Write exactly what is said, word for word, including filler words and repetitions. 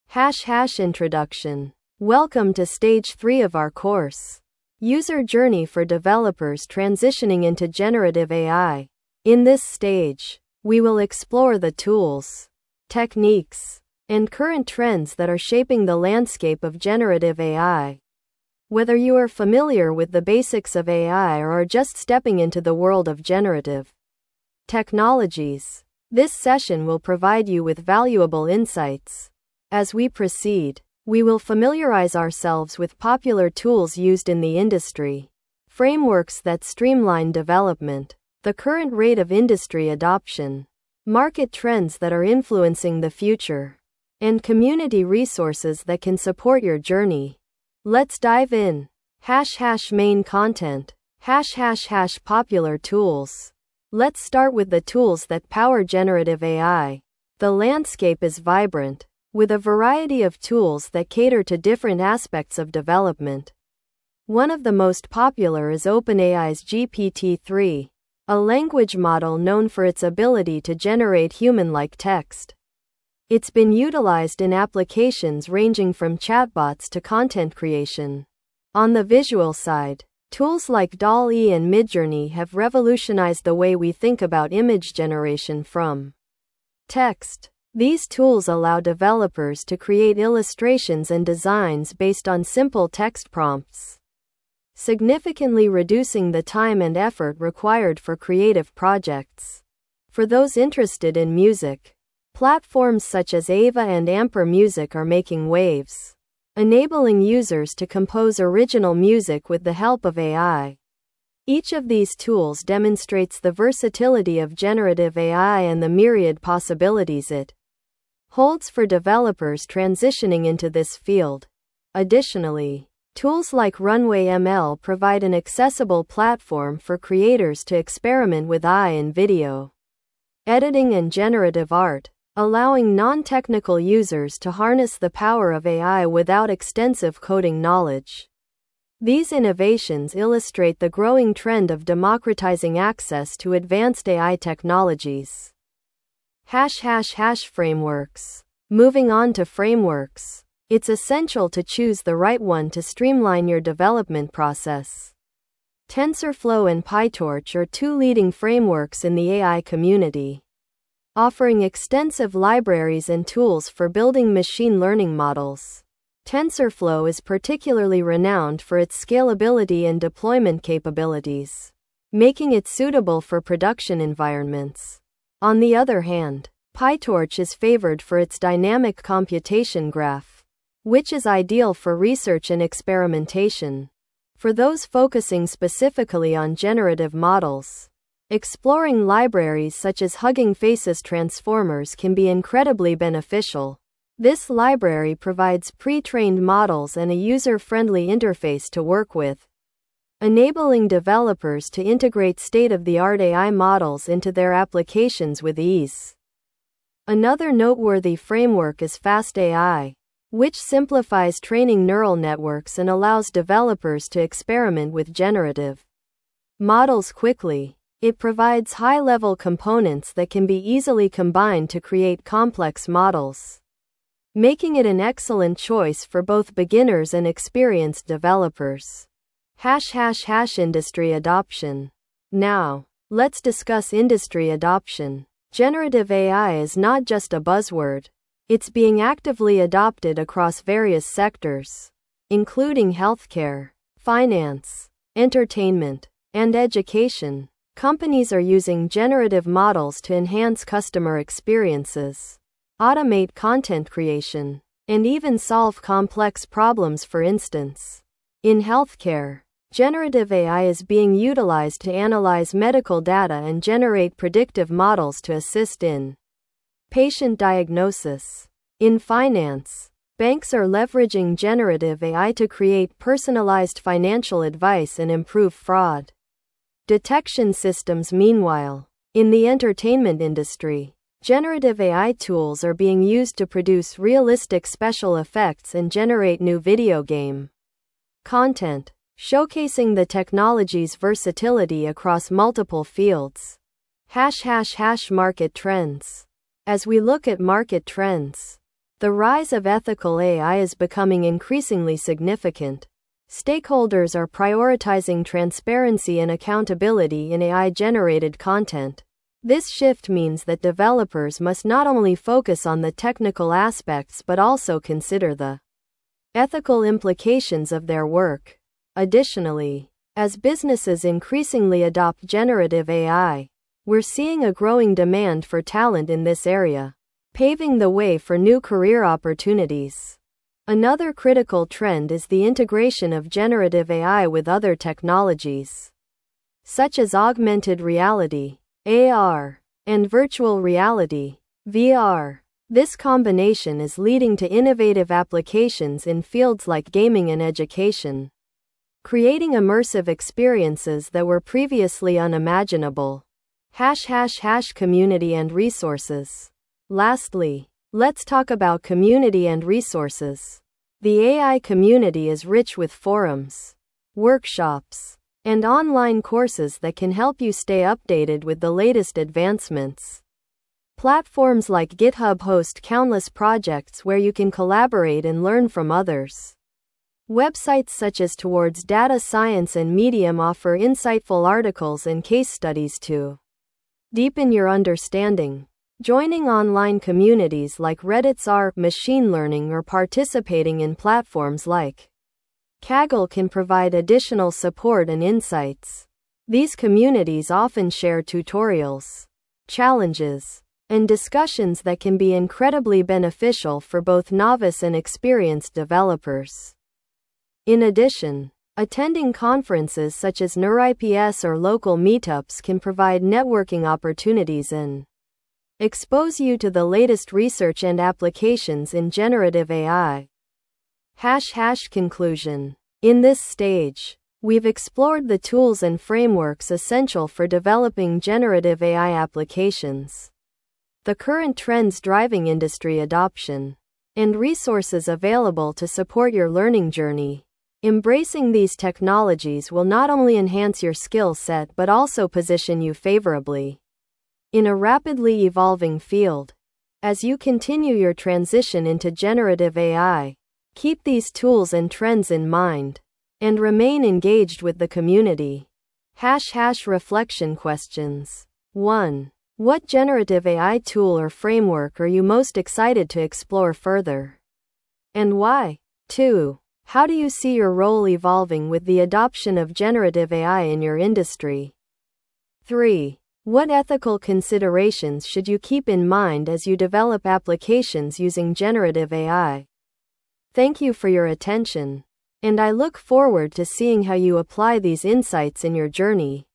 Hash hash introduction. Welcome to stage three of our course. User journey for developers transitioning into generative A I. In this stage, we will explore the tools, techniques, and current trends that are shaping the landscape of generative A I. Whether you are familiar with the basics of A I or are just stepping into the world of generative technologies, this session will provide you with valuable insights. As we proceed, we will familiarize ourselves with popular tools used in the industry, frameworks that streamline development, the current rate of industry adoption, market trends that are influencing the future, and community resources that can support your journey. Let's dive in. Hash hash main content. Hash hash hash popular tools. Let's start with the tools that power generative A I. The landscape is vibrant, with a variety of tools that cater to different aspects of development. One of the most popular is OpenAI's G P T three, a language model known for its ability to generate human-like text. It's been utilized in applications ranging from chatbots to content creation. On the visual side, tools like DALL-E and Midjourney have revolutionized the way we think about image generation from text. These tools allow developers to create illustrations and designs based on simple text prompts, significantly reducing the time and effort required for creative projects. For those interested in music, platforms such as Ava and Amper Music are making waves, enabling users to compose original music with the help of A I. Each of these tools demonstrates the versatility of generative A I and the myriad possibilities it holds for developers transitioning into this field. Additionally, tools like Runway M L provide an accessible platform for creators to experiment with A I in video editing and generative art, allowing non-technical users to harness the power of A I without extensive coding knowledge. These innovations illustrate the growing trend of democratizing access to advanced A I technologies. Hash hash hash frameworks. Moving on to frameworks. It's essential to choose the right one to streamline your development process. TensorFlow and PyTorch are two leading frameworks in the A I community, offering extensive libraries and tools for building machine learning models. TensorFlow is particularly renowned for its scalability and deployment capabilities, making it suitable for production environments. On the other hand, PyTorch is favored for its dynamic computation graph, which is ideal for research and experimentation. For those focusing specifically on generative models, exploring libraries such as Hugging Faces Transformers can be incredibly beneficial. This library provides pre-trained models and a user-friendly interface to work with, enabling developers to integrate state-of-the-art A I models into their applications with ease. Another noteworthy framework is FastAI, which simplifies training neural networks and allows developers to experiment with generative models quickly. It provides high-level components that can be easily combined to create complex models, making it an excellent choice for both beginners and experienced developers. Hash hash hash industry adoption. Now, let's discuss industry adoption. Generative A I is not just a buzzword. It's being actively adopted across various sectors, including healthcare, finance, entertainment, and education. Companies are using generative models to enhance customer experiences, automate content creation, and even solve complex problems. For instance, in healthcare, generative A I is being utilized to analyze medical data and generate predictive models to assist in patient diagnosis. In finance, banks are leveraging generative A I to create personalized financial advice and improve fraud detection systems. Meanwhile, in the entertainment industry, generative A I tools are being used to produce realistic special effects and generate new video game content, showcasing the technology's versatility across multiple fields. Hash hash hash market trends. As we look at market trends, The rise of ethical A I is becoming increasingly significant. Stakeholders are prioritizing transparency and accountability in A I-generated content. This shift means that developers must not only focus on the technical aspects but also consider the ethical implications of their work. Additionally, as businesses increasingly adopt generative A I, we're seeing a growing demand for talent in this area, paving the way for new career opportunities. Another critical trend is the integration of generative A I with other technologies, such as augmented reality, A R, and virtual reality, V R. This combination is leading to innovative applications in fields like gaming and education, creating immersive experiences that were previously unimaginable. Hash hash hash community and resources. Lastly, let's talk about community and resources. The A I community is rich with forums, workshops, and online courses that can help you stay updated with the latest advancements. Platforms like GitHub host countless projects where you can collaborate and learn from others. Websites such as Towards Data Science and Medium offer insightful articles and case studies to deepen your understanding. Joining online communities like Reddit's R machine learning or participating in platforms like Kaggle can provide additional support and insights. These communities often share tutorials, challenges, and discussions that can be incredibly beneficial for both novice and experienced developers. In addition, attending conferences such as NeurIPS or local meetups can provide networking opportunities and expose you to the latest research and applications in generative A I. Hash hash conclusion. In this stage, we've explored the tools and frameworks essential for developing generative A I applications, the current trends driving industry adoption, and resources available to support your learning journey. Embracing these technologies will not only enhance your skill set but also position you favorably in a rapidly evolving field. As you continue your transition into generative A I, keep these tools and trends in mind, and remain engaged with the community. Hash hash reflection questions. one. What generative A I tool or framework are you most excited to explore further? And why? two. How do you see your role evolving with the adoption of generative A I in your industry? three. What ethical considerations should you keep in mind as you develop applications using generative A I? Thank you for your attention, and I look forward to seeing how you apply these insights in your journey.